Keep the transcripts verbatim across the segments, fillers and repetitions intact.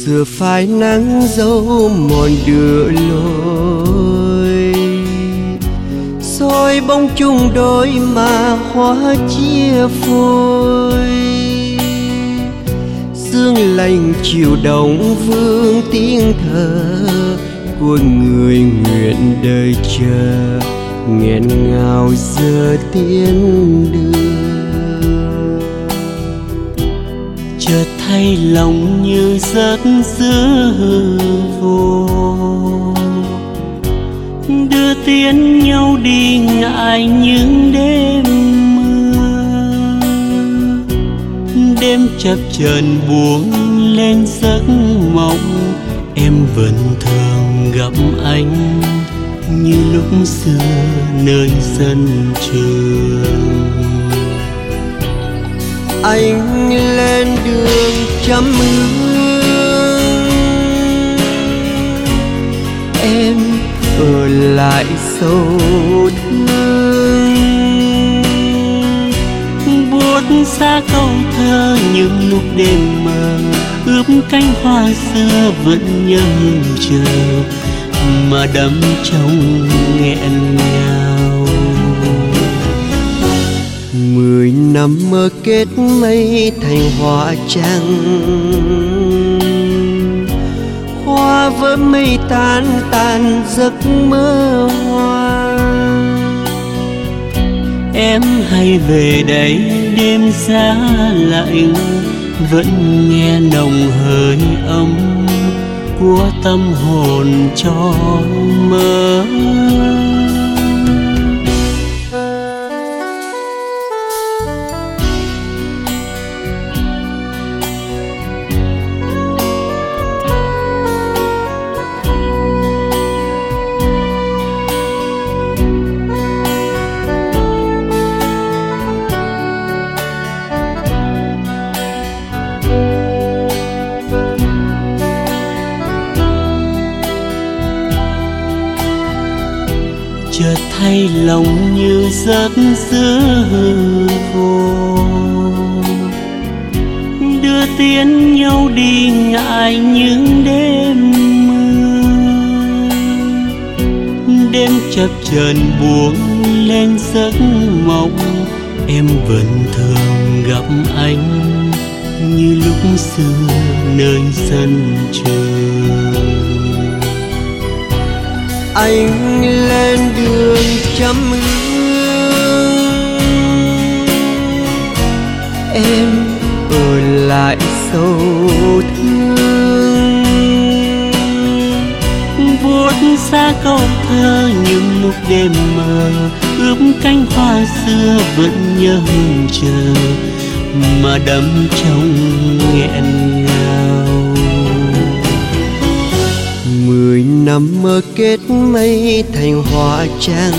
Giờ phai nắng dấu mòn đưa lối, soi bóng chung đôi mà hoa chia phôi. Sương lạnh chiều đông vương tiếng thở của người nguyện đời chờ, nghẹn ngào giờ tiến đưa. Chợt thay lòng như giấc giữa hư vô, đưa tiến nhau đi ngại những đêm mưa. Đêm chập chờn buông lên giấc mộng, em vẫn thường gặp anh như lúc xưa nơi sân trường. Anh lên đường trăm hương, em ở lại sâu thương. Buốt xa câu thơ những lúc đêm mờ, ướp cánh hoa xưa vẫn nhớ chờ mà đắm trong nghẹn ngào. Mười năm mơ kết mây thành hoa trắng, hoa vỡ mây tan tan giấc mơ hoa. Em hay về đây đêm giá lạnh, vẫn nghe nồng hơi ấm của tâm hồn tròn mơ. Chợt thay lòng như giấc giữa hư vô, đưa tiến nhau đi ngại những đêm mưa. Đêm chập chờn buông lên giấc mộng, em vẫn thường gặp anh như lúc xưa nơi sân trường. Anh lên đường trăm hương, em ở lại sâu thương. Buốt xa câu thơ những lúc đêm mờ, ướp cánh hoa xưa vẫn nhớ chờ mà đắm trong nghẹn ngào. Mười năm mơ kết mây thành hoa trắng,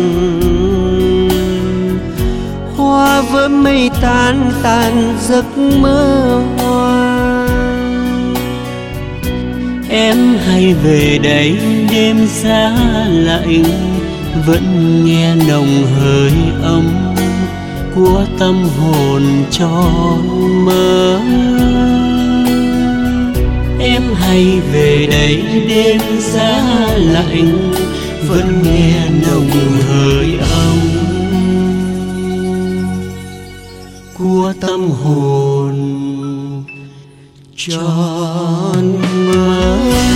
hoa vỡ mây tan tan giấc mơ hoa. Em hay về đây đêm giá lạnh, vẫn nghe nồng hơi ấm của tâm hồn tròn mơ. Em hay về đây đêm giá lạnh, vẫn nghe nồng hơi ấm của tâm hồn tròn mơ.